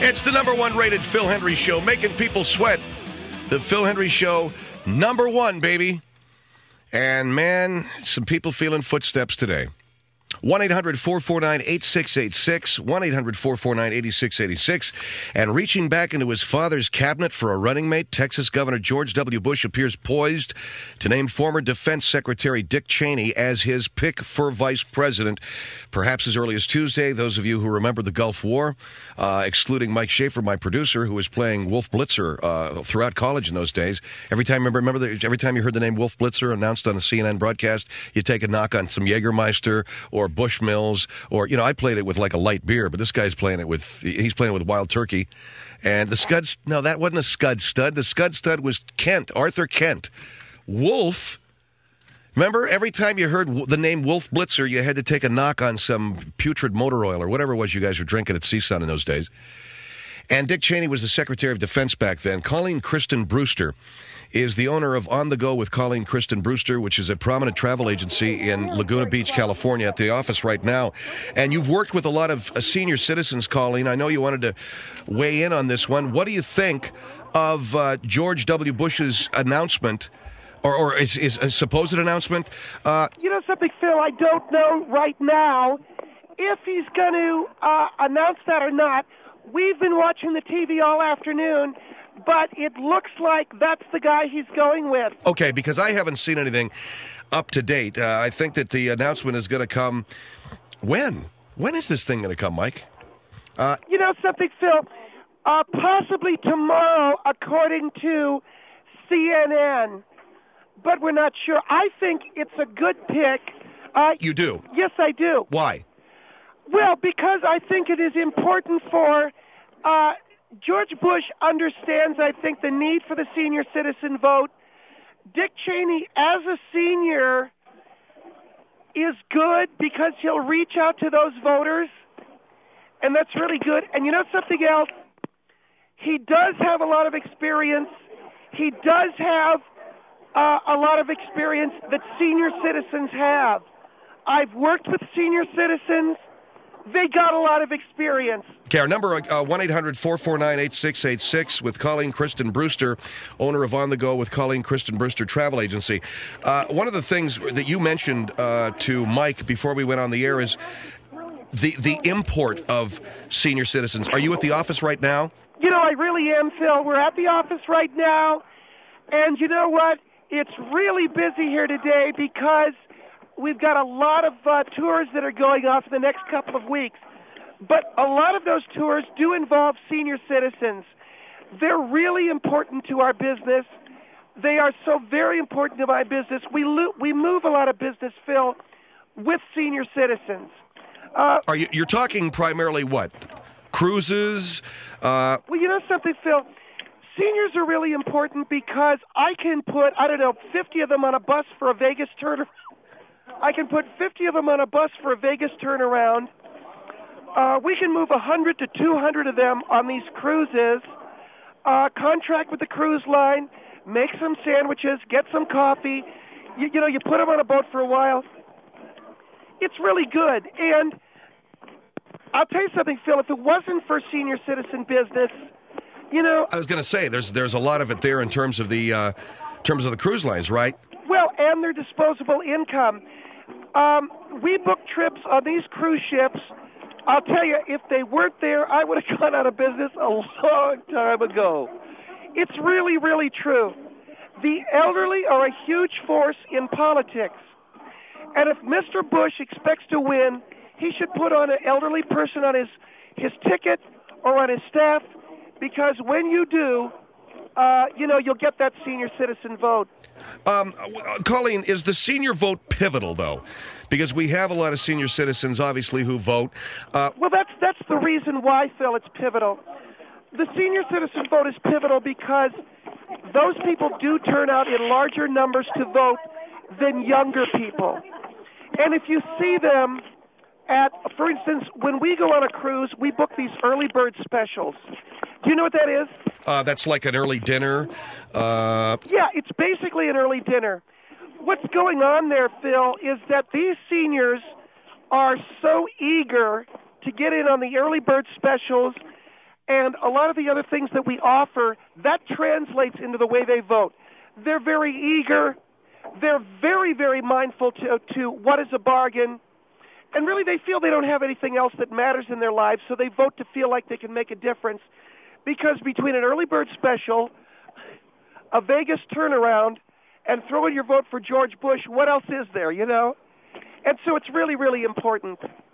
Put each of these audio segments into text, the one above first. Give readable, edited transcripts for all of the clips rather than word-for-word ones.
It's the number one rated Phil Hendrie Show, making people sweat. The Phil Hendrie Show, number one, baby. And, man, some people feeling footsteps today. 1-800-449-8686, 1-800-449-8686. And reaching back into his father's cabinet for a running mate, Texas Governor George W. Bush appears poised to name former Defense Secretary Dick Cheney as his pick for vice president, perhaps as early as Tuesday. Those of you who remember the Gulf War, excluding Mike Schaefer, my producer, who was playing Wolf Blitzer throughout college in those days. Every time you heard the name Wolf Blitzer announced on a CNN broadcast, you take a knock on some Jägermeister or Bushmills, or, I played it with like a light beer, but this guy's playing it with Wild Turkey. And the Scuds, no, that wasn't a Scud Stud. The Scud Stud was Kent, Arthur Kent. Wolf, remember, every time you heard the name Wolf Blitzer, you had to take a knock on some putrid motor oil or whatever it was you guys were drinking at CSUN in those days. And Dick Cheney was the Secretary of Defense back then. Colleen Kristen Brewster is the owner of On the Go with Colleen Kristen Brewster, which is a prominent travel agency in Laguna Beach, California, at the office right now. And you've worked with a lot of senior citizens, Colleen. I know you wanted to weigh in on this one. What do you think of George W. Bush's announcement, or is a supposed announcement? You know something, Phil? I don't know right now if he's going to announce that or not. We've been watching the TV all afternoon, but it looks like that's the guy he's going with. Okay, because I haven't seen anything up to date. I think that the announcement is going to come when? When is this thing going to come, Mike? You know something, Phil? Possibly tomorrow, according to CNN, but we're not sure. I think it's a good pick. You do? Yes, I do. Why? Well, because I think it is important for George Bush understands, I think, the need for the senior citizen vote. Dick Cheney, as a senior, is good because he'll reach out to those voters, and that's really good. And you know something else? He does have a lot of experience. He does have a lot of experience that senior citizens have. I've worked with senior citizens. They got a lot of experience. Okay, our number, 1-800-449-8686 with Colleen Kristen Brewster, owner of On the Go with Colleen Kristen Brewster Travel Agency. One of the things that you mentioned to Mike before we went on the air is the import of senior citizens. Are you at the office right now? You know, I really am, Phil. We're at the office right now, and you know what? It's really busy here today because we've got a lot of tours that are going off in the next couple of weeks. But a lot of those tours do involve senior citizens. They're really important to our business. They are so very important to my business. We move a lot of business, Phil, with senior citizens. You're talking primarily what? Cruises? Well, you know something, Phil? Seniors are really important because I can put, 50 of them on a bus for a Vegas turnaround. I can put 50 of them on a bus for a Vegas turnaround. We can move 100 to 200 of them on these cruises, contract with the cruise line, make some sandwiches, get some coffee. You put them on a boat for a while. It's really good. And I'll tell you something, Phil, if it wasn't for senior citizen business, I was going to say, there's a lot of it there in terms of the cruise lines, right? Well, and their disposable income. We book trips on these cruise ships. I'll tell you, if they weren't there, I would have gone out of business a long time ago. It's really, really true. The elderly are a huge force in politics. And if Mr. Bush expects to win, he should put on an elderly person on his ticket or on his staff, because when you do, you'll get that senior citizen vote. Colleen, is the senior vote pivotal, though? Because we have a lot of senior citizens, obviously, who vote. Well, that's the reason why, Phil, it's pivotal. The senior citizen vote is pivotal because those people do turn out in larger numbers to vote than younger people. And if you see them for instance, when we go on a cruise, we book these early bird specials. Do you know what that is? That's like an early dinner. Yeah, it's basically an early dinner. What's going on there, Phil, is that these seniors are so eager to get in on the early bird specials, and a lot of the other things that we offer, that translates into the way they vote. They're very eager. They're very, very mindful to what is a bargain. And really they feel they don't have anything else that matters in their lives, so they vote to feel like they can make a difference. Because between an early bird special, a Vegas turnaround, and throwing your vote for George Bush, what else is there, you know? And so it's really, really important.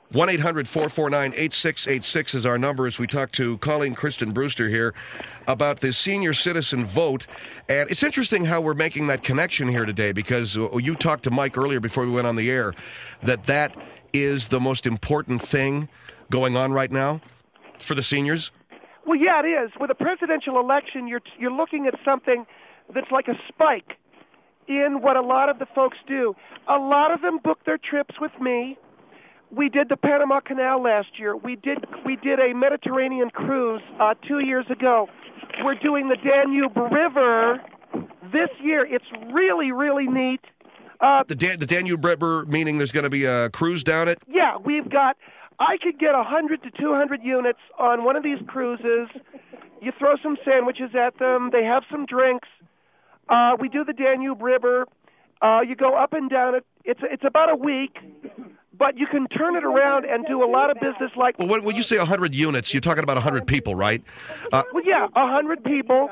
1-800-449-8686 is our number as we talk to Colleen Kristen Brewster here about the senior citizen vote. And it's interesting how we're making that connection here today, because you talked to Mike earlier before we went on the air that is the most important thing going on right now for the seniors. Well, yeah, it is. With a presidential election, you're looking at something that's like a spike in what a lot of the folks do. A lot of them book their trips with me. We did the Panama Canal last year. We did a Mediterranean cruise 2 years ago. We're doing the Danube River this year. It's really, really neat. The Danube River, meaning there's going to be a cruise down it? Yeah, I could get 100 to 200 units on one of these cruises. You throw some sandwiches at them. They have some drinks. We do the Danube River. You go up and down it. It's about a week. But you can turn it around and do a lot of business like... Well, when you say 100 units, you're talking about 100 people, right? Well, yeah, 100 people.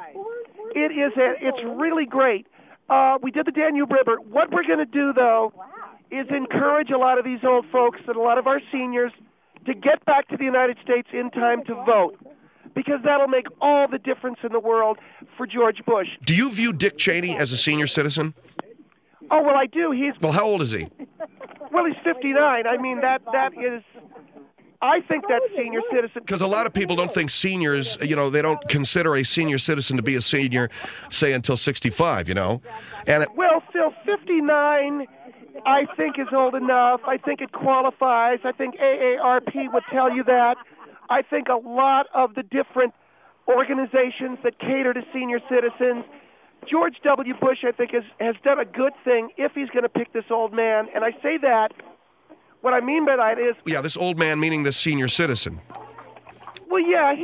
It's really great. We did the Danube River. What we're going to do, though, is encourage a lot of these old folks and a lot of our seniors to get back to the United States in time to vote, because that'll make all the difference in the world for George Bush. Do you view Dick Cheney as a senior citizen? Oh, well, I do. Well, how old is he? Well, he's 59. I mean, that is... I think that's senior citizen. Because a lot of people don't think seniors, they don't consider a senior citizen to be a senior, say, until 65, And well, Phil, 59, I think, is old enough. I think it qualifies. I think AARP would tell you that. I think a lot of the different organizations that cater to senior citizens, George W. Bush, I think, has done a good thing if he's going to pick this old man. And I say that. What I mean by that is... Yeah, this old man meaning the senior citizen. Well, yeah,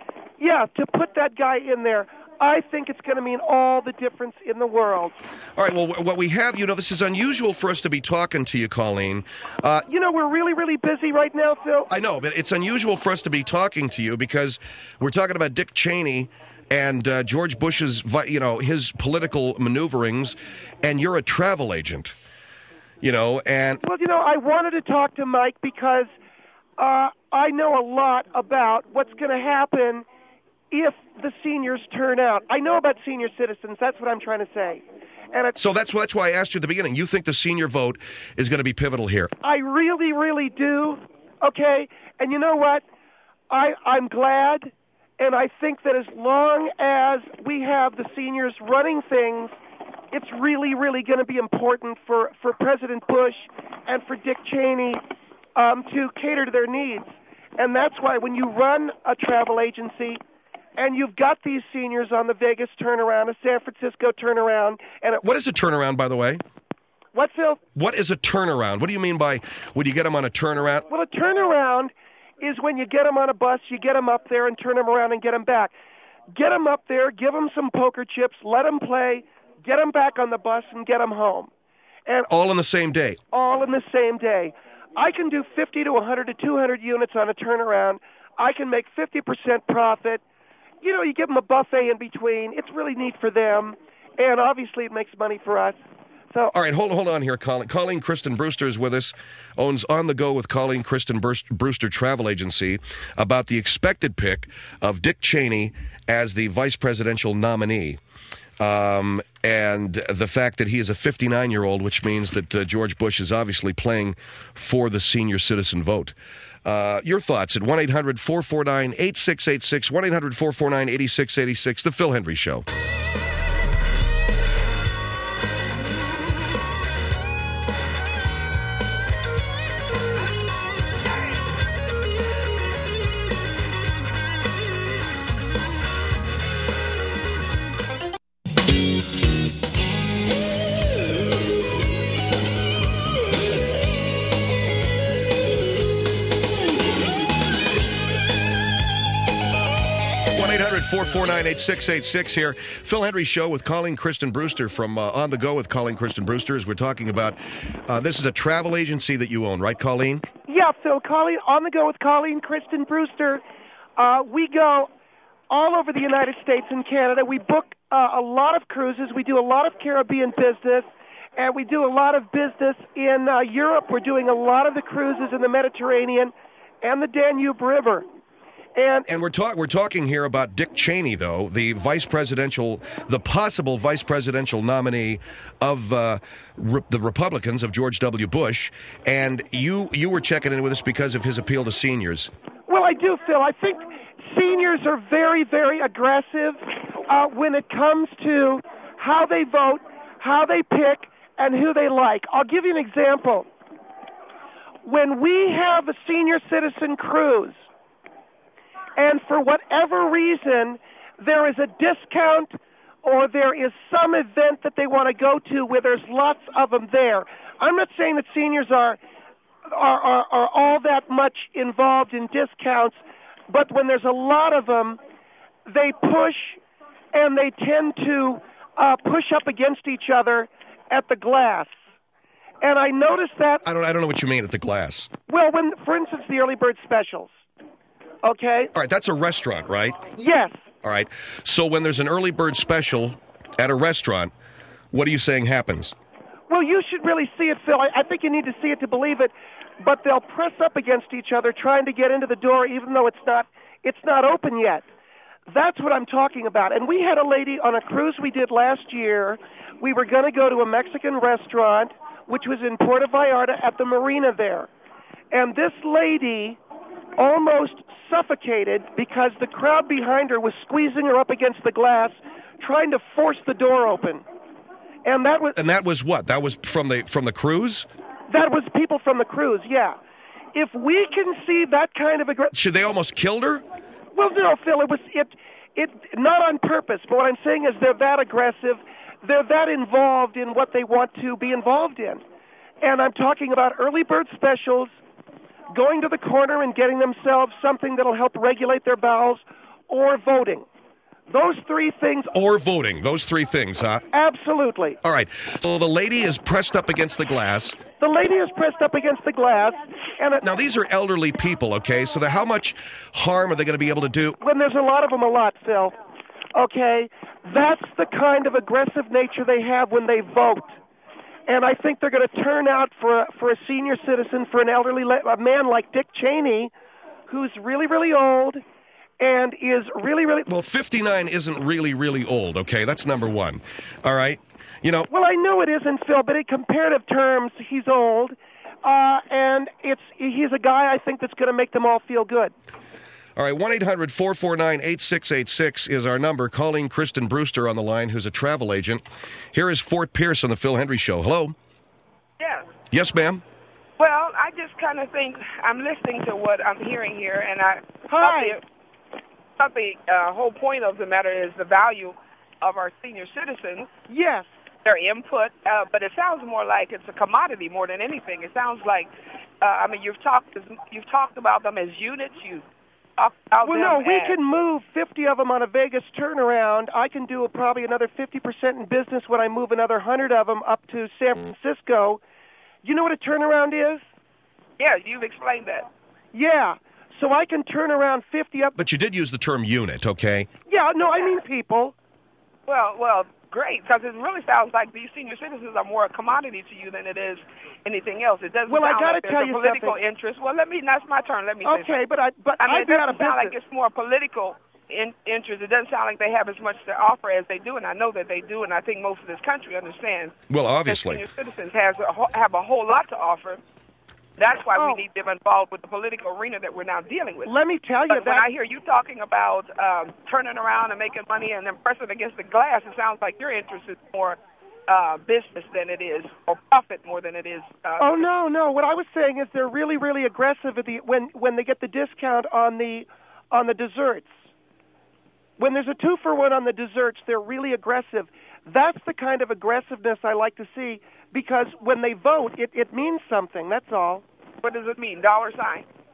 to put that guy in there, I think it's going to mean all the difference in the world. All right, well, what we have, this is unusual for us to be talking to you, Colleen. We're really, really busy right now, Phil. I know, but it's unusual for us to be talking to you because we're talking about Dick Cheney and George Bush's, his political maneuverings, and you're a travel agent. And... Well, I wanted to talk to Mike because I know a lot about what's going to happen if the seniors turn out. I know about senior citizens. That's what I'm trying to say. So that's why I asked you at the beginning. You think the senior vote is going to be pivotal here? I really, really do. Okay? And you know what? I'm glad, and I think that as long as we have the seniors running things, it's really, really going to be important for President Bush and for Dick Cheney to cater to their needs. And that's why when you run a travel agency and you've got these seniors on the Vegas turnaround, a San Francisco turnaround... What is a turnaround, by the way? What, Phil? What is a turnaround? What do you mean by when you get them on a turnaround? Well, a turnaround is when you get them on a bus, you get them up there and turn them around and get them back. Get them up there, give them some poker chips, let them play... Get them back on the bus and get them home. And all in the same day? All in the same day. I can do 50 to 100 to 200 units on a turnaround. I can make 50% profit. You give them a buffet in between. It's really neat for them. And obviously it makes money for us. So, all right, hold on here, Colleen. Colleen Kristen Brewster is with us, owns On the Go with Colleen Kristen Brewster Travel Agency, about the expected pick of Dick Cheney as the vice presidential nominee. And the fact that he is a 59-year-old, which means that George Bush is obviously playing for the senior citizen vote. Your thoughts at 1-800-449-8686, 1-800-449-8686, The Phil Hendrie Show. 1-800-449-8686 here. Phil Hendrie Show with Colleen Kristen Brewster from On the Go with Colleen Kristen Brewster. As we're talking about, this is a travel agency that you own, right, Colleen? Yeah, Phil, Colleen, On the Go with Colleen Kristen Brewster. We go all over the United States and Canada. We book a lot of cruises. We do a lot of Caribbean business, and we do a lot of business in Europe. We're doing a lot of the cruises in the Mediterranean and the Danube River. And we're talking here about Dick Cheney, though, the possible vice presidential nominee of the Republicans of George W. Bush. And you were checking in with us because of his appeal to seniors. Well, I do, Phil. I think seniors are very, very aggressive when it comes to how they vote, how they pick, and who they like. I'll give you an example. When we have a senior citizen cruise, and for whatever reason, there is a discount or there is some event that they want to go to where there's lots of them there. I'm not saying that seniors are all that much involved in discounts, but when there's a lot of them, they push and they tend to push up against each other at the glass. And I noticed that. I don't know what you mean at the glass. Well, when, for instance, the early bird specials. Okay. All right, that's a restaurant, right? Yes. All right. So when there's an early bird special at a restaurant, what are you saying happens? Well, you should really see it, Phil. I think you need to see it to believe it. But they'll press up against each other trying to get into the door even though it's not open yet. That's what I'm talking about. And we had a lady on a cruise we did last year. We were going to go to a Mexican restaurant, which was in Puerto Vallarta at the marina there. And this lady almost suffocated because the crowd behind her was squeezing her up against the glass, trying to force the door open. And that was what? That was from the cruise? That was people from the cruise, yeah. If we can see that kind of aggression... Should they almost killed her? Well, no, Phil, it not on purpose, but what I'm saying is they're that aggressive, they're that involved in what they want to be involved in. And I'm talking about early bird specials, going to the corner and getting themselves something that'll help regulate their bowels, or voting. Those three things. Or voting. Those three things, huh? Absolutely. All right. So the lady is pressed up against the glass. The lady is pressed up against the glass. Now, these are elderly people, okay? So how much harm are they going to be able to do? When there's a lot of them, a lot, Phil. Okay? That's the kind of aggressive nature they have when they vote. And I think they're going to turn out for a senior citizen, for an elderly a man like Dick Cheney, who's really, really old and is really, really... Well, 59 isn't really, really old, okay? That's number one. All right? You know... Well, I know it isn't, Phil, but in comparative terms, he's old. And he's a guy, I think, that's going to make them all feel good. All right, 1-800-449-8686 is our number. Calling Kristen Brewster on the line, who's a travel agent. Here is Fort Pierce on the Phil Hendrie Show. Hello? Yes. Yes, ma'am? Well, I just kind of think I'm listening to what I'm hearing here, and I thought the whole point of the matter is the value of our senior citizens. Yes. Their input, but it sounds more like it's a commodity more than anything. It sounds like, you've talked about them as units. Well, no, we can move 50 of them on a Vegas turnaround. I can do probably another 50% in business when I move another 100 of them up to San Francisco. You know what a turnaround is? Yeah, you've explained that. Yeah, so I can turn around 50 up. But you did use the term unit, okay? Yeah, no, I mean people. Well, great, because it really sounds like these senior citizens are more a commodity to you than it is anything else. It doesn't sound like there's a political interest. Well, that's my turn. Let me say okay, something. but I mean, I'd be out of business. It doesn't sound like business. it's more political interest. It doesn't sound like they have as much to offer as they do, and I know that they do, and I think most of this country understands. Well, obviously. That senior citizens have a whole lot to offer. That's why we need them involved with the political arena that we're now dealing with. Let me tell you but that. When I hear you talking about turning around and making money and then pressing against the glass, it sounds like your interest is more business than it is, or profit more than it is. Oh, no. What I was saying is they're really, really aggressive when they get the discount on the desserts. When there's a 2-for-1 on the desserts, they're really aggressive. That's the kind of aggressiveness I like to see, because when they vote, it means something. That's all. What does it mean? Dollar sign?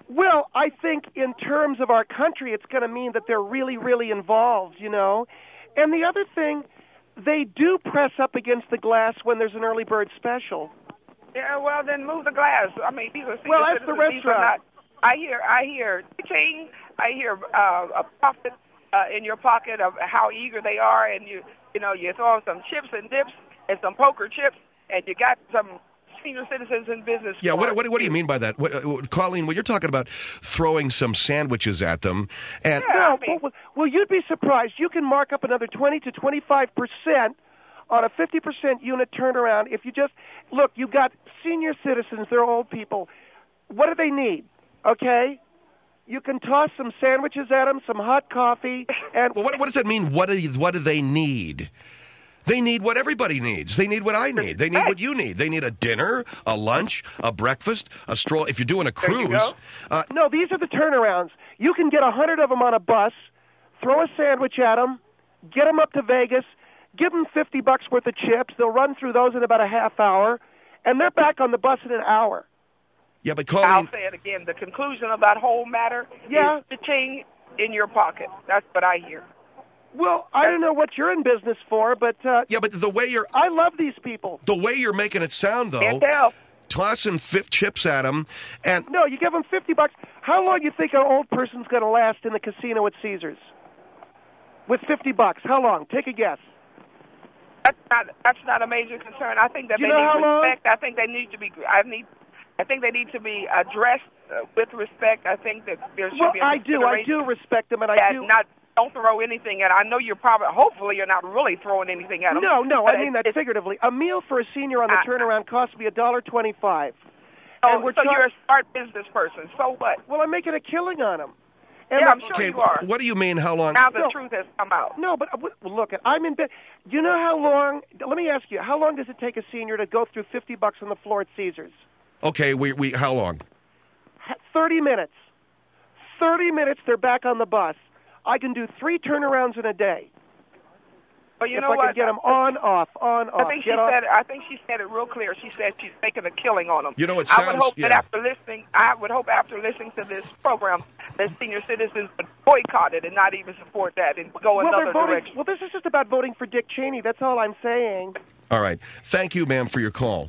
Well, I think in terms of our country, it's going to mean that they're really, really involved, you know. And the other thing, they do press up against the glass when there's an early bird special. Yeah, well, then move the glass. I mean, these are well, that's the restaurant. I hear teaching. I hear a profit in your pocket of how eager they are, and you throw some chips and dips and some poker chips, and you got some senior citizens in business. Yeah, what do you mean by that? Colleen, when you're talking about throwing some sandwiches at them, and well, you'd be surprised. You can mark up another 20 to 25% on a 50% unit turnaround if you just look. You got senior citizens; they're old people. What do they need? Okay, you can toss some sandwiches at them, some hot coffee, and well, what does that mean? What do they need? They need what everybody needs. They need what I need. They need what you need. They need a dinner, a lunch, a breakfast, a stroll. If you're doing a cruise. No, these are the turnarounds. You can get 100 of them on a bus, throw a sandwich at them, get them up to Vegas, give them $50 worth of chips. They'll run through those in about a half hour, and they're back on the bus in an hour. Yeah, but Colleen, I'll say it again. The conclusion of that whole matter is the chain in your pocket. That's what I hear. Well, I don't know what you're in business for, but yeah, but the way you're, I love these people. The way you're making it sound, though, can't tell. Tossing chips at them, and no, you give them $50. How long do you think an old person's going to last in the casino at Caesars? With $50, how long? Take a guess. That's not a major concern. I think that they need respect. I think they need to be. I think they need to be addressed with respect. I think that there should be a I do respect them, and don't throw anything at. I know hopefully you're not really throwing anything at them. No, I mean that figuratively. A meal for a senior on the turnaround costs me $1.25. So you're a smart business person. So what? Well, I'm making a killing on them. And I'm sure you are. What do you mean, how long? Now the truth has come out. No, but look, I'm in bed. You know how long, let me ask you, how long does it take a senior to go through $50 on the floor at Caesars? Okay, how long? 30 minutes. 30 minutes, they're back on the bus. I can do 3 turnarounds in a day. But you if know I what? can get them on, off. I think she said it real clear. She said she's making a killing on them. You know, it sounds. I would hope after listening to this program that senior citizens would boycott it and not even support that and go another direction. Well, this is just about voting for Dick Cheney. That's all I'm saying. All right. Thank you, ma'am, for your call.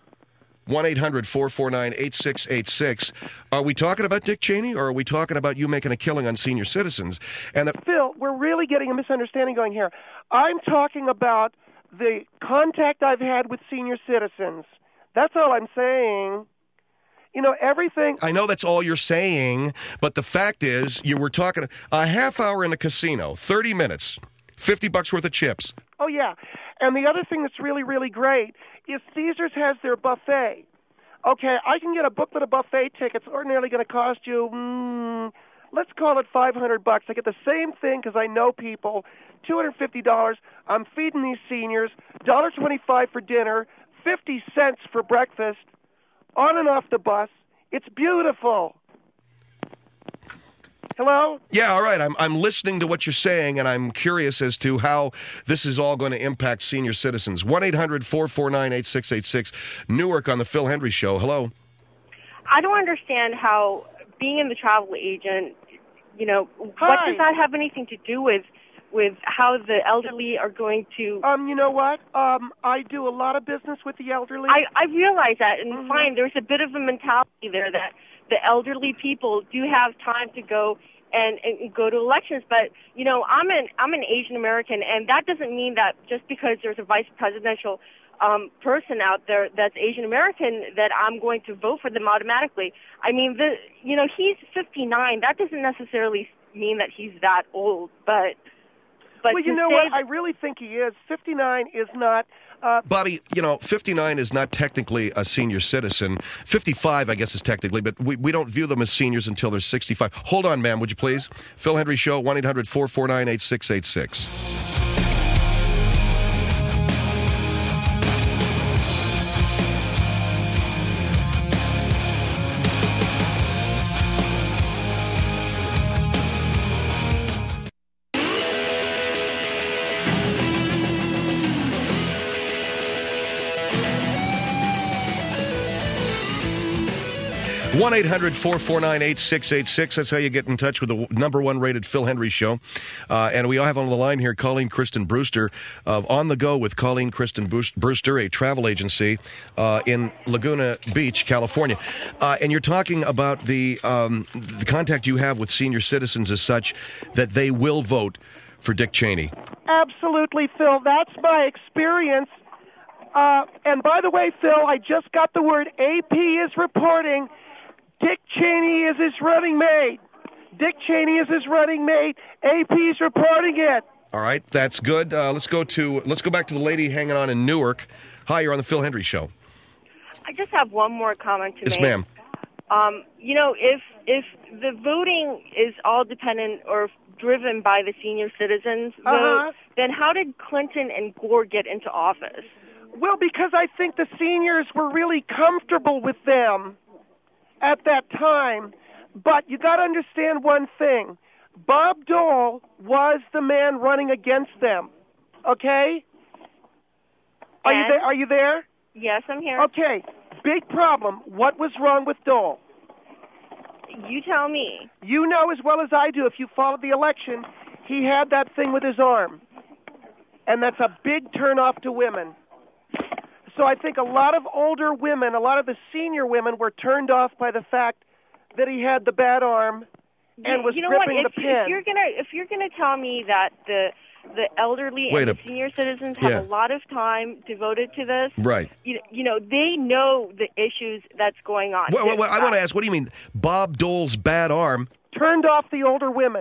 1-800-449-8686. Are we talking about Dick Cheney, or are we talking about you making a killing on senior citizens? And Phil, we're really getting a misunderstanding going here. I'm talking about the contact I've had with senior citizens. That's all I'm saying. You know, everything. I know that's all you're saying, but the fact is, you were talking a half hour in a casino, 30 minutes, $50 worth of chips. Oh, yeah. And the other thing that's really, really great is Caesars has their buffet. Okay, I can get a booklet of buffet tickets. Ordinarily going to cost you, let's call it $500. I get the same thing because I know people. $250. I'm feeding these seniors. $1.25 for dinner. 50 cents for breakfast. On and off the bus. It's beautiful. Hello? Yeah, all right. I'm listening to what you're saying, and I'm curious as to how this is all going to impact senior citizens. 1-800-449-8686. Newark on the Phil Hendrie Show. Hello. I don't understand how being in the travel agent, what does that have anything to do with how the elderly are going to... You know what? I do a lot of business with the elderly. I realize that, and fine, there's a bit of a mentality there that the elderly people do have time to go and go to elections, but I'm an Asian American, and that doesn't mean that just because there's a vice presidential person out there that's Asian American that I'm going to vote for them automatically. I mean, he's 59. That doesn't necessarily mean that he's that old, but well, you know what? I really think he is. 59 is not. Bobby, 59 is not technically a senior citizen. 55, I guess, is technically, but we don't view them as seniors until they're 65. Hold on, ma'am, would you please? Phil Hendrie Show, 1-800-449-8686. 1-800-449-8686. That's how you get in touch with the number one rated Phil Hendrie Show. And we all have on the line here Colleen Kristen Brewster of On the Go with Colleen Kristen Brewster, a travel agency in Laguna Beach, California. And you're talking about the contact you have with senior citizens as such that they will vote for Dick Cheney. Absolutely, Phil. That's my experience. And by the way, Phil, I just got the word. AP is reporting Dick Cheney is his running mate. Dick Cheney is his running mate. AP's reporting it. All right, that's good. Let's go back to the lady hanging on in Newark. Hi, you're on the Phil Hendrie Show. I just have one more comment to make. Yes, ma'am. If the voting is all dependent or driven by the senior citizens vote, then how did Clinton and Gore get into office? Well, because I think the seniors were really comfortable with them at that time. But you got to understand one thing. Bob Dole was the man running against them. Okay? Are you there? Yes, I'm here. Okay. Big problem. What was wrong with Dole? You tell me. You know as well as I do, if you followed the election, he had that thing with his arm. And that's a big turnoff to women. So I think a lot of older women, a lot of the senior women were turned off by the fact that he had the bad arm and was gripping the pen. If you're gonna tell me that the elderly and the senior citizens have a lot of time devoted to this, right? You know they know the issues that's going on. Well, I want to ask, what do you mean Bob Dole's bad arm turned off the older women?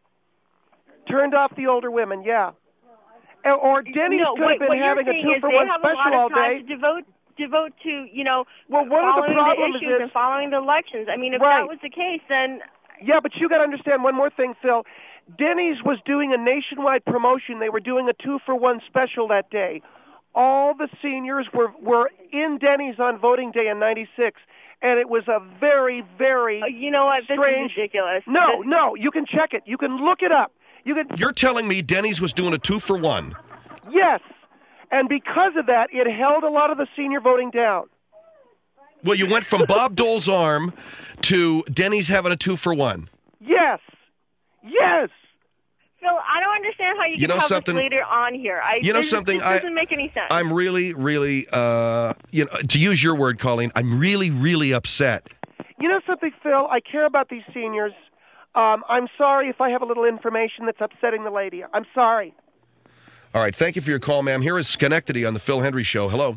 Turned off the older women, yeah. Or Denny's could have been having a 2-for-1 special all day. Devote to, well, one of the problems issues and following the elections. I mean, if that was the case, then... Yeah, but you got to understand one more thing, Phil. Denny's was doing a nationwide promotion. They were doing a 2-for-1 special that day. All the seniors were in Denny's on voting day in '96, and it was a very, very you know what? strange... This is ridiculous. No, you can check it. You can look it up. You're telling me Denny's was doing a 2-for-1? Yes. And because of that, it held a lot of the senior voting down. Well, you went from Bob Dole's arm to Denny's having a 2-for-1. Yes. Yes. Phil, I don't understand how you can have this later on here. This doesn't make any sense. I'm really, really, to use your word, Colleen, I'm really, really upset. You know something, Phil? I care about these seniors. I'm sorry if I have a little information that's upsetting the lady. I'm sorry. All right. Thank you for your call, ma'am. Here is Schenectady on the Phil Hendrie Show. Hello.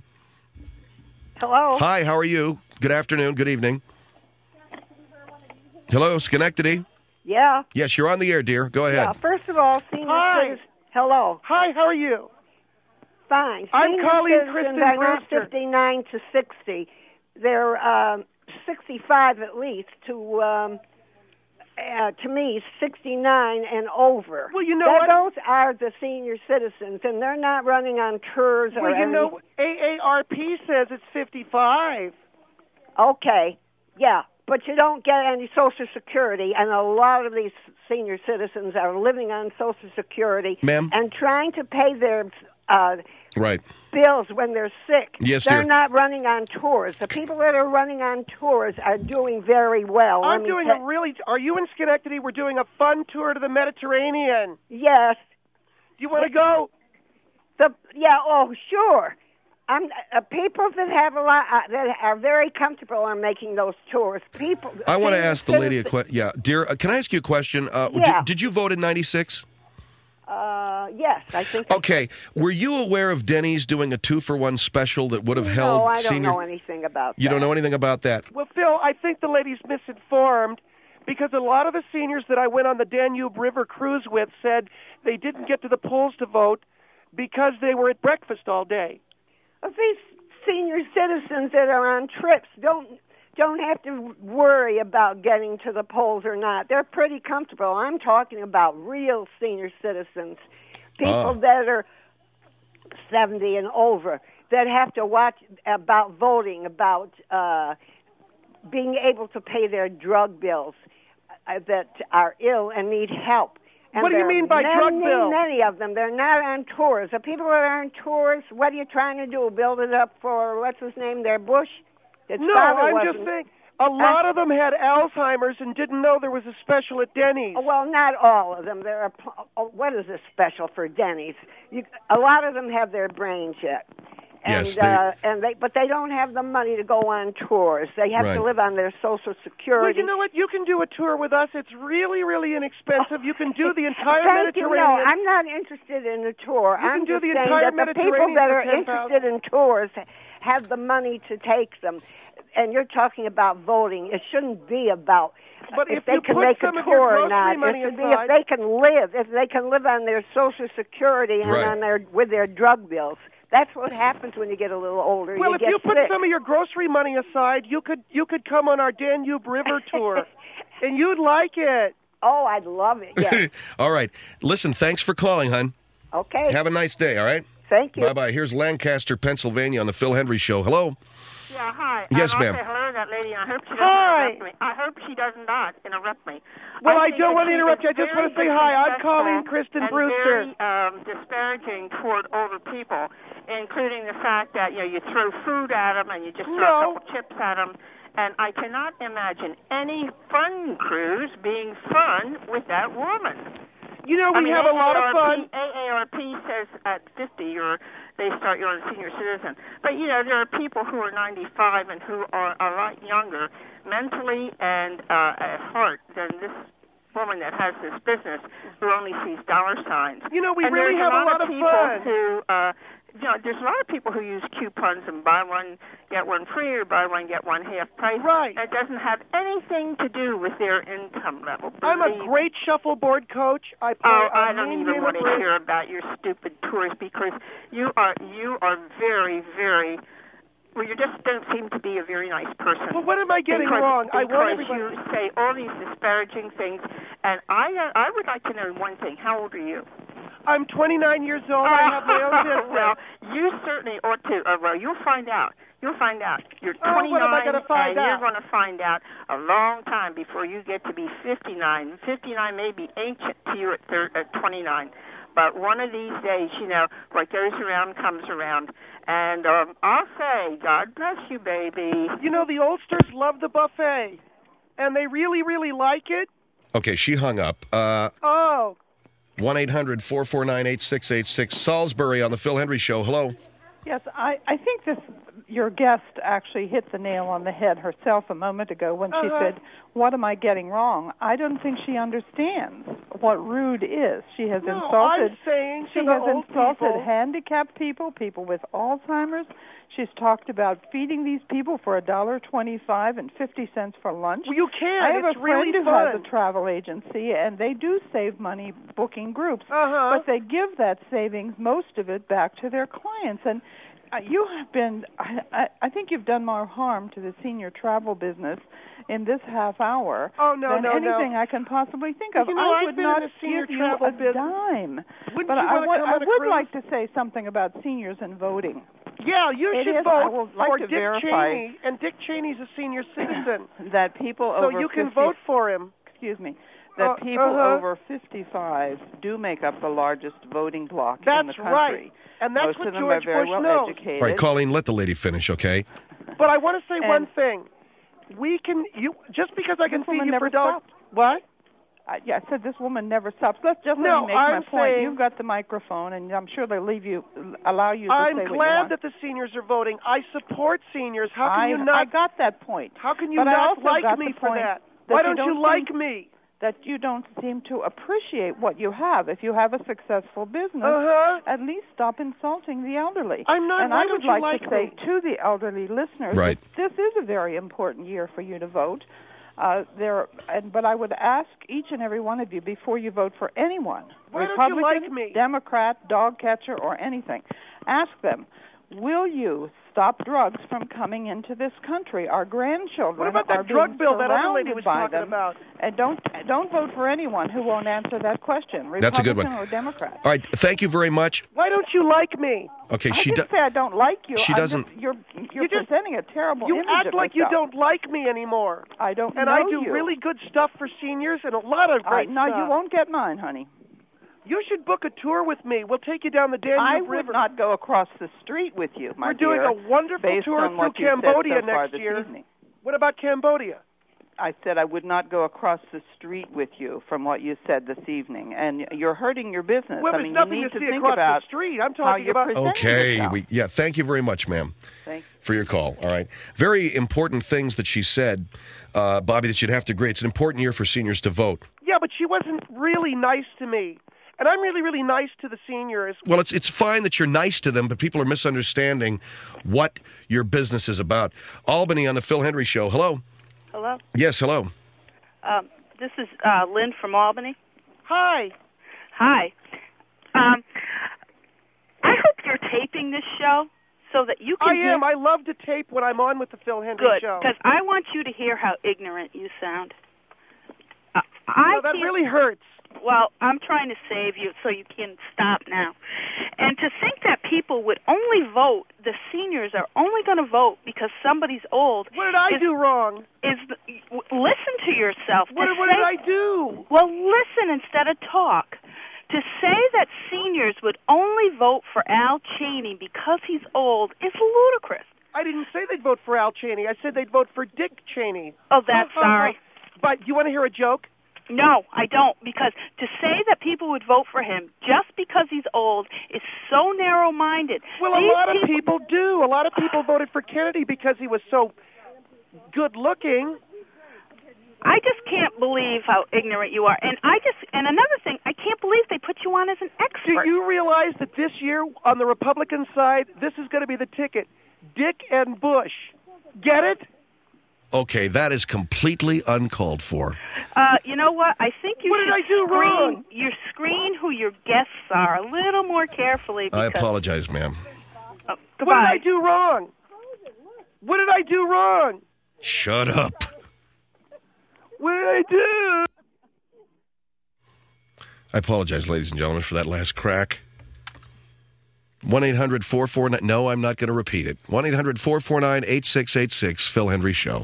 Hello. Hi. How are you? Good afternoon. Good evening. Hello, Schenectady. Yeah. Yes, you're on the air, dear. Go ahead. Yeah. First of all, senior citizens. Hello. Hi. How are you? Fine. I'm Colleen Kristen are not Brewster. 59 to 60. They're 65 at least to me, 69 and over. Well, you know what? Those are the senior citizens, and they're not running on tours or anything. Well, AARP says it's 55. Okay, yeah, but you don't get any Social Security, and a lot of these senior citizens are living on Social Security Ma'am? and trying to pay their right. bills when they're sick. Yes, they're dear. not running on tours. The people that are running on tours are doing very well. Are you in Schenectady? We're doing a fun tour to the Mediterranean. Yes. Do you want to go? Sure. People that have a lot that are very comfortable are making those tours. I want to ask the lady a question. Yeah, dear, can I ask you a question? Did you vote in '96? Yes, I think. Okay, were you aware of Denny's doing a 2-for-1 special that would have held? No, I don't know anything about that. You don't know anything about that? Well, Phil, I think the lady's misinformed because a lot of the seniors that I went on the Danube River cruise with said they didn't get to the polls to vote because they were at breakfast all day. These senior citizens that are on trips don't have to worry about getting to the polls or not. They're pretty comfortable. I'm talking about real senior citizens, people that are 70 and over, that have to watch about voting, about being able to pay their drug bills, that are ill and need help. And what do you mean by drug bills? Many of them. They're not on tours. The people that are on tours, what are you trying to do? Build it up for, what's his name there, Bush? No, I'm just saying, A lot of them had Alzheimer's and didn't know there was a special at Denny's. Well, not all of them. There are. What is a special for Denny's? A lot of them have their brains yet. And, Yes, but they don't have the money to go on tours. They have to live on their Social Security. Well, you know what? You can do a tour with us. It's really, really inexpensive. You can do the entire Thank you. Mediterranean. No, I'm not interested in a tour. You I'm can do just the saying entire that the people Mediterranean that are for $10,000. interested in tours have the money to take them. And you're talking about voting. It shouldn't be about But if if they you can put make some a of your tour or grocery not. money It should be aside- if they can live on their Social Security and Right. on with their drug bills. That's what happens when you get a little older. Well, you if get you put sick. some of your grocery money aside, you could come on our Danube River tour, and you'd like it. Oh, I'd love it. Yes. All right. Listen, thanks for calling, hon. Okay. Have a nice day, all right? Thank you. Bye-bye. Here's Lancaster, Pennsylvania on the Phil Hendry Show. Hello? Yeah, hi. Yes, I'll ma'am. say hello to that lady. I hope she doesn't Hi. interrupt me. I hope she does not interrupt me. Well, I think don't that want to she interrupt is you. I just want to very say hi. I'm disrespectful calling Kristen and Brewster. very disparaging toward older people, including the fact that you throw food at them and you just throw a couple chips at them. And I cannot imagine any fun cruise being fun with that woman. You know, we have a lot of fun. AARP says at 50 you're a senior citizen. But, there are people who are 95 and who are a lot younger mentally and at heart than this woman that has this business who only sees dollar signs. We and really have a lot of people fun. Who, there's a lot of people who use coupons and buy one, get one free, or buy one, get one half price. Right. That doesn't have anything to do with their income level. I'm a great shuffleboard coach. I play I a don't mean even game want of to bridge. hear about your stupid tours because you are very, very. Well, you just don't seem to be a very nice person. Well, what am I getting because, wrong? I want Because everybody. you say all these disparaging things, and I would like to know one thing. How old are you? I'm 29 years old. I have my own business. Well, you certainly ought to. Well, you'll find out. You'll find out. You're 29, what am I gonna find and out? you're going to find out a long time before you get to be 59. 59 may be ancient to you at 29. But one of these days, what goes around comes around. And I'll say, God bless you, baby. The oldsters love the buffet, and they really, really like it. Okay, she hung up. Oh. 1-800-449-8686. Salisbury on the Phil Hendry Show. Hello. Yes, I think your guest actually hit the nail on the head herself a moment ago when she said, "What am I getting wrong?" I don't think she understands what rude is. She has insulted. I'm saying she to the has old insulted people. handicapped people, people with Alzheimer's. She's talked about feeding these people for $1.25 and 50 cents for lunch. Well, you can. I have It's a friend really who fun. has a travel agency, and they do save money booking groups, Uh-huh. but they give that savings, most of it, back to their clients. And you have been, I think you've done more harm to the senior travel business in this half hour than anything I can possibly think of. I would I've been not in the senior give you travel a business. dime. Wouldn't But you I want to come on a would cruise? like to say something about seniors and voting. Yeah, you It should is. I vote would like for to Dick verify Cheney, and Dick Cheney's a senior citizen. That people so over you can 50 vote for him. Excuse me. That people over 55 do make up the largest voting bloc in the country. Right. And that's Most what of them George are very Bush well knows. educated. All right, Colleen, let the lady finish, okay? But I want to say one thing. We can just because I can This feed woman you never for dollars. stops. What? I said this woman never stops. Let's just let me make I'm my point. saying- You've got the microphone, and I'm sure they'll allow you to I'm say what you glad want. that the seniors are voting. I support seniors. How can you not? I got that point. How can you But I not also like got me the for point that? that Why you don't you don't like seem- me? That you don't seem to appreciate what you have. If you have a successful business, at least stop insulting the elderly. I'm not. And why I don't would you like like to say me? to the elderly listeners, Right. that this is a very important year for you to vote. But I would ask each and every one of you before you vote for anyone, Why don't you Republican, like me? Democrat, dog catcher, or anything, ask them, will you stop drugs from coming into this country? Our grandchildren What about are that drug being bill that other lady surrounded was by talking them. about? And don't vote for anyone who won't answer that question, Republican That's a good one. or Democrat. All right, thank you very much. Why don't you like me? Okay, I she didn't say I don't like you. she I'm doesn't- Just, you're You just- presenting a terrible You image act of like you yourself. don't like me anymore. I don't And know I do you. really good stuff for seniors and a lot of great No, stuff. you won't get mine, honey. You should book a tour with me. We'll take you down the Danube I River. would not go across the street with you, my We're doing dear, a wonderful based tour on what through you said Cambodia so far next this year. evening. What about Cambodia? I said I would not go across the street with you from what you said this evening, and you're hurting your business. Well, I mean, nothing you need to to see think across about the street. I'm talking about. Okay, thank you very much, ma'am, for your call. All right, very important things that she said, Bobby, that you'd have to agree. It's an important year for seniors to vote. Yeah, but she wasn't really nice to me. And I'm really, really nice to the seniors. Well, it's fine that you're nice to them, but people are misunderstanding what your business is about. Albany on the Phil Hendry Show. Hello. Hello. Yes, hello. This is Lynn from Albany. Hi. Hi. I hope you're taping this show so that you can I am. I love to tape when I'm on with the Phil Hendry Show. Good, because I want you to hear how ignorant you sound. That really hurts. Well, I'm trying to save you so you can stop now. And to think that people would only vote, the seniors are only going to vote because somebody's old. What did I do wrong? Listen to yourself. What did I do? Well, listen instead of talk. To say that seniors would only vote for Al Cheney because he's old is ludicrous. I didn't say they'd vote for Al Cheney. I said they'd vote for Dick Cheney. Oh, that's sorry. But you want to hear a joke? No, I don't, because to say that people would vote for him just because he's old is so narrow-minded. Well, a lot of people do. A lot of people voted for Kennedy because he was so good-looking. I just can't believe how ignorant you are. And another thing, I can't believe they put you on as an expert. Do you realize that this year on the Republican side, this is going to be the ticket? Dick and Bush. Get it? Okay, that is completely uncalled for. You know what? I think you What did I do wrong? You screen who your guests are a little more carefully. I apologize, ma'am. Goodbye. What did I do wrong? What did I do wrong? Shut up. What did I do? I apologize, ladies and gentlemen, for that last crack. 1-800-449... No, I'm not going to repeat it. 1-800-449-8686, Phil Hendry Show.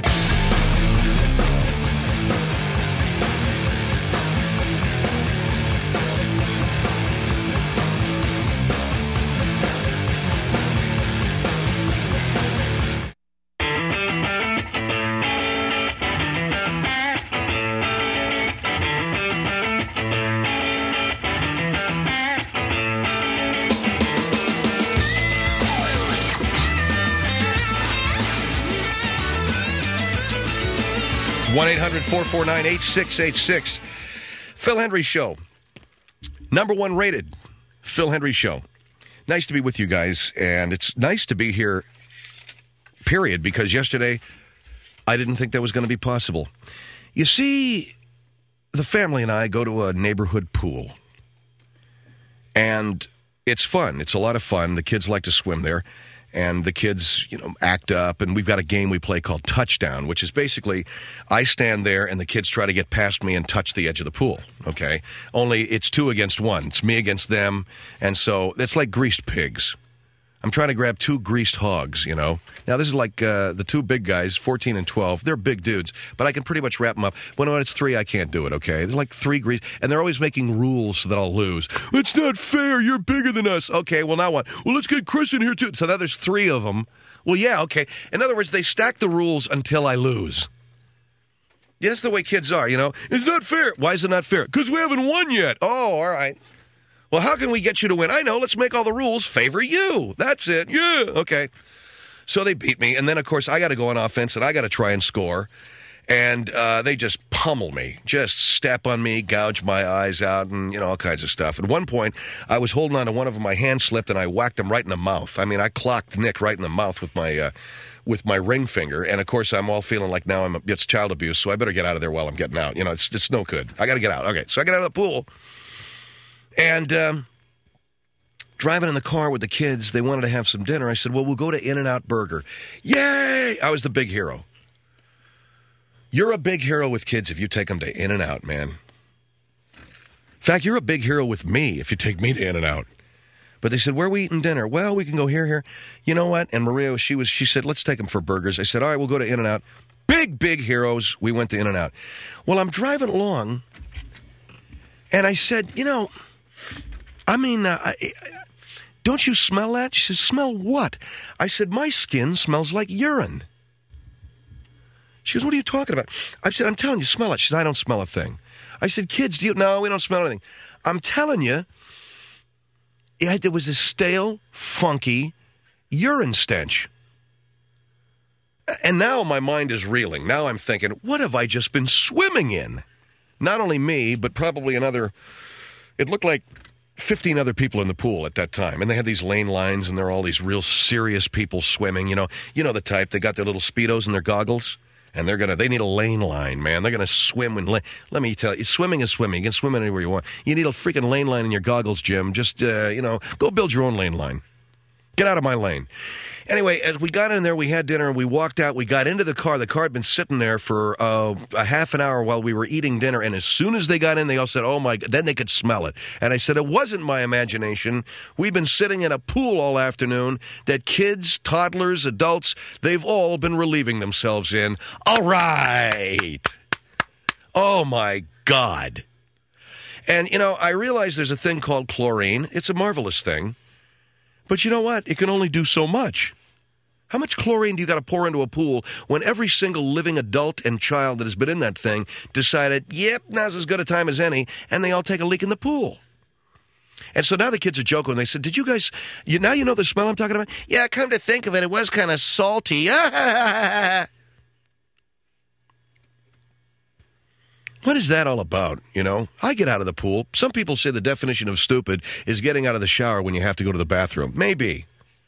One 1-800-449-8686. Phil Hendry Show. #1 rated Phil Hendry Show. Nice to be with you guys, and it's nice to be here, period, because yesterday I didn't think that was going to be possible. You see, the family and I go to a neighborhood pool, and it's fun. It's a lot of fun. The kids like to swim there. And the kids, act up, and we've got a game we play called Touchdown, which is basically I stand there and the kids try to get past me and touch the edge of the pool, okay? Only it's 2 against 1. It's me against them, and so it's like greased pigs. I'm trying to grab 2 greased hogs, Now, this is like the 2 big guys, 14 and 12. They're big dudes, but I can pretty much wrap them up. When it's 3, I can't do it, okay? They're like 3 greased, and they're always making rules so that I'll lose. It's not fair. You're bigger than us. Okay, well, now what? Well, let's get Chris in here, too. So now there's 3 of them. Well, yeah, okay. In other words, they stack the rules until I lose. Yeah, that's the way kids are, It's not fair. Why is it not fair? Because we haven't won yet. Oh, all right. Well, how can we get you to win? I know. Let's make all the rules favor you. That's it. Yeah. Okay. So they beat me. And then, of course, I got to go on offense, and I got to try and score. And they just pummel me, just step on me, gouge my eyes out, and, all kinds of stuff. At one point, I was holding on to one of them. My hand slipped, and I whacked him right in the mouth. I mean, I clocked Nick right in the mouth with my ring finger. And, of course, I'm all feeling like now it's child abuse, so I better get out of there while I'm getting out. It's no good. I got to get out. Okay, so I get out of the pool. And driving in the car with the kids, they wanted to have some dinner. I said, well, we'll go to In-N-Out Burger. Yay! I was the big hero. You're a big hero with kids if you take them to In-N-Out, man. In fact, you're a big hero with me if you take me to In-N-Out. But they said, where are we eating dinner? Well, we can go here. You know what? And Maria, she said, let's take them for burgers. I said, all right, we'll go to In-N-Out. Big heroes. We went to In-N-Out. Well, I'm driving along, and I said, don't you smell that? She said, smell what? I said, my skin smells like urine. She goes, what are you talking about? I said, I'm telling you, smell it. She said, I don't smell a thing. I said, kids, no, we don't smell anything. I'm telling you, there was this stale, funky urine stench. And now my mind is reeling. Now I'm thinking, what have I just been swimming in? Not only me, but probably it looked like 15 other people in the pool at that time. And they had these lane lines, and there are all these real serious people swimming. You know the type. They got their little Speedos and their goggles, and they need a lane line, man. They're going to swim. Let me tell you, swimming is swimming. You can swim anywhere you want. You need a freaking lane line in your goggles, Jim. Just, go build your own lane line. Get out of my lane. Anyway, as we got in there, we had dinner, and we walked out. We got into the car. The car had been sitting there for a half an hour while we were eating dinner, and as soon as they got in, they all said, oh, my God. Then they could smell it. And I said, it wasn't my imagination. We've been sitting in a pool all afternoon that kids, toddlers, adults, they've all been relieving themselves in. All right. Oh, my God. And, I realize there's a thing called chlorine. It's a marvelous thing. But you know what? It can only do so much. How much chlorine do you got to pour into a pool when every single living adult and child that has been in that thing decided, yep, now's as good a time as any, and they all take a leak in the pool? And so now the kids are joking. They said, did you guys, now you know the smell I'm talking about? Yeah, come to think of it, it was kind of salty. What is that all about, I get out of the pool. Some people say the definition of stupid is getting out of the shower when you have to go to the bathroom. Maybe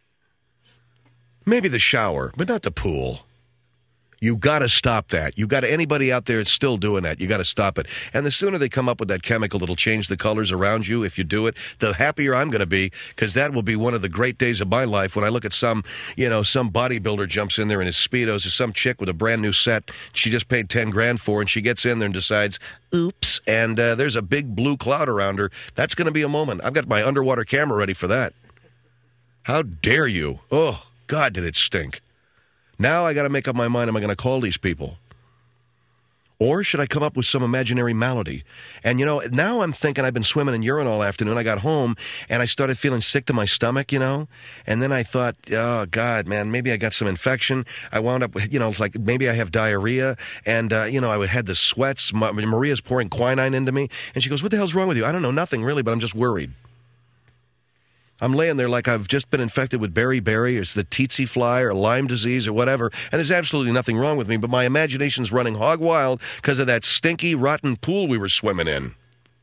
the shower, but not the pool. You got to stop that. Anybody out there that's still doing that, you got to stop it. And the sooner they come up with that chemical that'll change the colors around you if you do it, the happier I'm going to be, because that will be one of the great days of my life when I look at some bodybuilder jumps in there in his Speedos, or some chick with a brand new set she just paid $10,000 for, and she gets in there and decides, oops, and there's a big blue cloud around her. That's going to be a moment. I've got my underwater camera ready for that. How dare you? Oh, God, did it stink. Now I got to make up my mind, am I going to call these people? Or should I come up with some imaginary malady? And, now I'm thinking I've been swimming in urine all afternoon. I got home, and I started feeling sick to my stomach, And then I thought, oh, God, man, maybe I got some infection. I wound up, it's like maybe I have diarrhea. And, I had the sweats. Maria's pouring quinine into me. And she goes, what the hell's wrong with you? I don't know, nothing really, but I'm just worried. I'm laying there like I've just been infected with beriberi, or it's the tsetse fly, or Lyme disease, or whatever, and there's absolutely nothing wrong with me, but my imagination's running hog wild because of that stinky, rotten pool we were swimming in.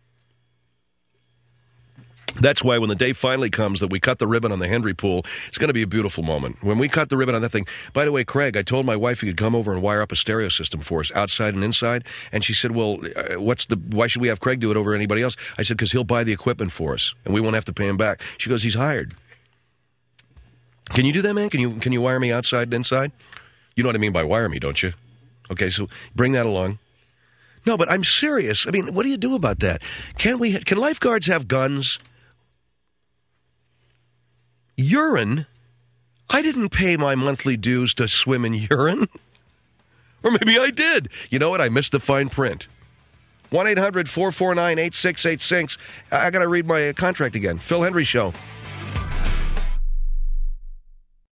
That's why when the day finally comes that we cut the ribbon on the Henry pool, it's going to be a beautiful moment. When we cut the ribbon on that thing, by the way, Craig, I told my wife he could come over and wire up a stereo system for us, outside and inside, and she said, well, why should we have Craig do it over anybody else? I said, because he'll buy the equipment for us, and we won't have to pay him back. She goes, he's hired. Can you do that, man? Can you wire me outside and inside? You know what I mean by wire me, don't you? Okay, so bring that along. No, but I'm serious. I mean, what do you do about that? Can lifeguards have guns? Urine? I didn't pay my monthly dues to swim in urine. Or maybe I did. You know what? I missed the fine print. 1-800-449-8686. I got to read my contract again. Phil Hendry Show.